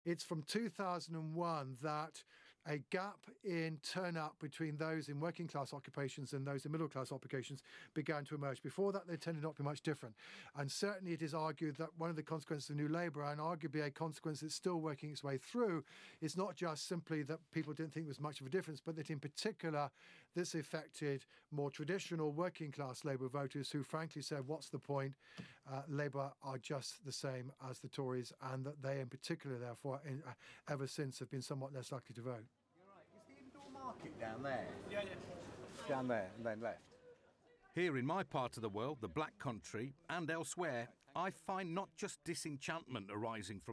It's from 2001 that a gap in turnout between those in working class occupations and those in middle class occupations began to emerge. Before that, they tended not to be much different. And certainly it is argued that one of the consequences of New Labour, and arguably a consequence that's still working its way through, is not just simply that people didn't think there was much of a difference, but that in particular this affected more traditional working class Labour voters who frankly said, what's the point? Labour are just the same as the Tories, and that they in particular, therefore, ever since have been somewhat less likely to vote. You're right. Is the indoor market down there? Yeah. Down there and then left. Here in my part of the world, the Black Country, and elsewhere, I find not just disenchantment arising from